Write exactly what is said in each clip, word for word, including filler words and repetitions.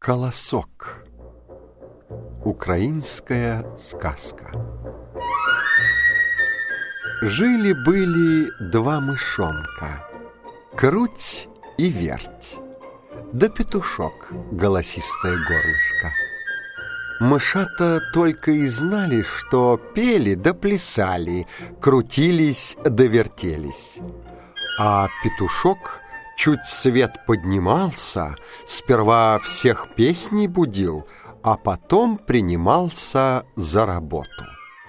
Колосок. Украинская сказка. Жили-были два мышонка, Круть и Верть, да петушок, голосистое горлышко. Мышата только и знали, что пели да плясали, крутились да вертелись. А петушок, чуть свет поднимался, сперва всех песней будил, а потом принимался за работу.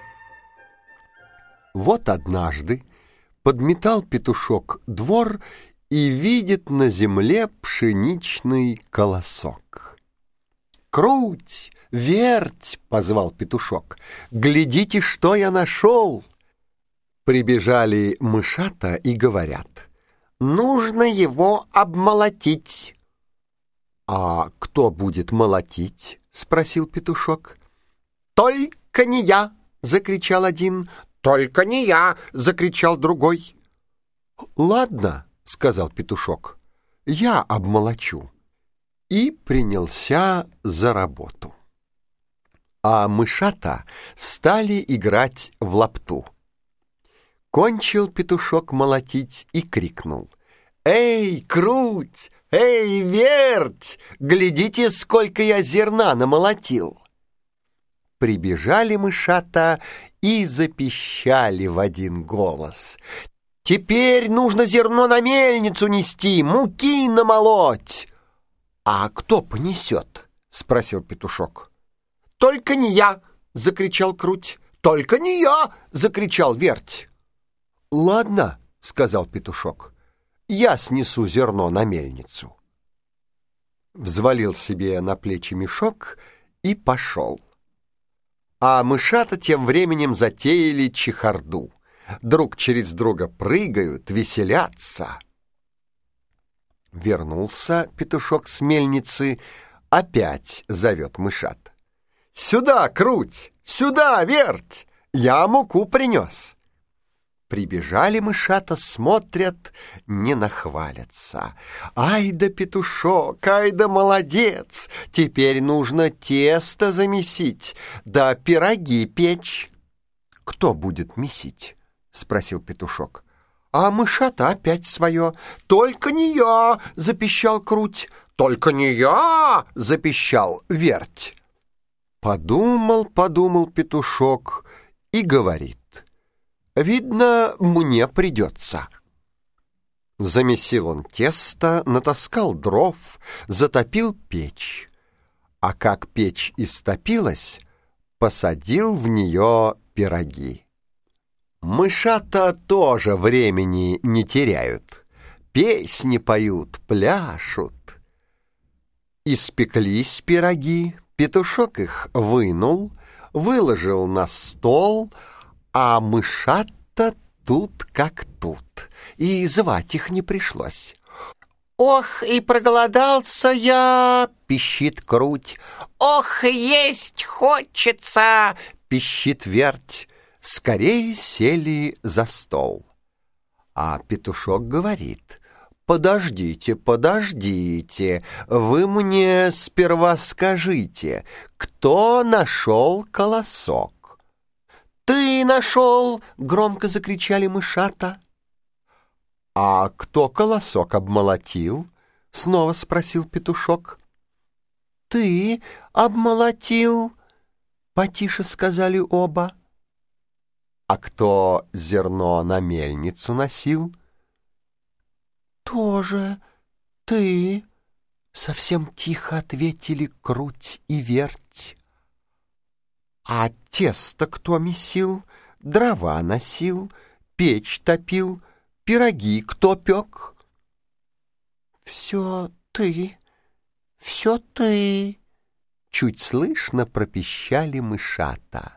Вот однажды подметал петушок двор и видит на земле пшеничный колосок. «Круть, Верть!» — позвал петушок. «Глядите, что я нашел!» Прибежали мышата и говорят: «Нужно его обмолотить». «А кто будет молотить?» — спросил петушок. «Только не я!» — закричал один. «Только не я!» — закричал другой. «Ладно», — сказал петушок, — «я обмолочу». И принялся за работу. А мышата стали играть в лапту. Кончил петушок молотить и крикнул: «Эй, Круть! Эй, Верть! Глядите, сколько я зерна намолотил!» Прибежали мышата и запищали в один голос: «Теперь нужно зерно на мельницу нести, муки намолоть!» «А кто понесет?» — спросил петушок. «Только не я!» — закричал Круть. «Только не я!» — закричал Верть. «Ладно», — сказал петушок, — «я снесу зерно на мельницу». Взвалил себе на плечи мешок и пошел. А мышата тем временем затеяли чехарду. Друг через друга прыгают, веселятся. Вернулся петушок с мельницы, опять зовет мышат: «Сюда, Круть! Сюда, Верть! Я муку принес!» Прибежали мышата, смотрят, не нахвалятся. «Ай да петушок, ай да молодец! Теперь нужно тесто замесить, да пироги печь». «Кто будет месить?» — спросил петушок. А мышата опять свое. «Только не я!» — запищал Круть. «Только не я!» — запищал Верть. Подумал, подумал петушок и говорит: «Видно, мне придется». Замесил он тесто, натаскал дров, затопил печь. А как печь истопилась, посадил в нее пироги. Мышата тоже времени не теряют. Песни поют, пляшут. Испеклись пироги, петушок их вынул, выложил на стол, а мышата тут как тут, и звать их не пришлось. «Ох, и проголодался я!» — пищит Круть. «Ох, есть хочется!» — пищит Верть. Скорее сели за стол. А петушок говорит: «Подождите, подождите, вы мне сперва скажите, кто нашел колосок?» «Ты нашел!» — громко закричали мышата. «А кто колосок обмолотил?» — снова спросил петушок. «Ты обмолотил!» — потише сказали оба. «А кто зерно на мельницу носил?» «Тоже ты!» — совсем тихо ответили Круть и Верть. «А тесто кто месил, дрова носил, печь топил, пироги кто пек?» «Все ты, все ты!» — чуть слышно пропищали мышата.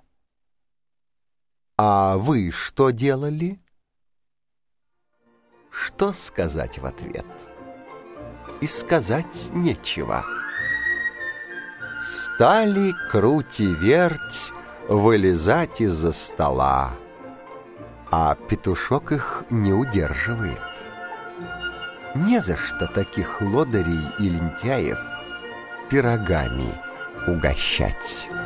«А вы что делали?» Что сказать в ответ? И сказать нечего. Стали Круть и Верть вылезать из-за стола, а петушок их не удерживает. Не за что таких лодырей и лентяев пирогами угощать.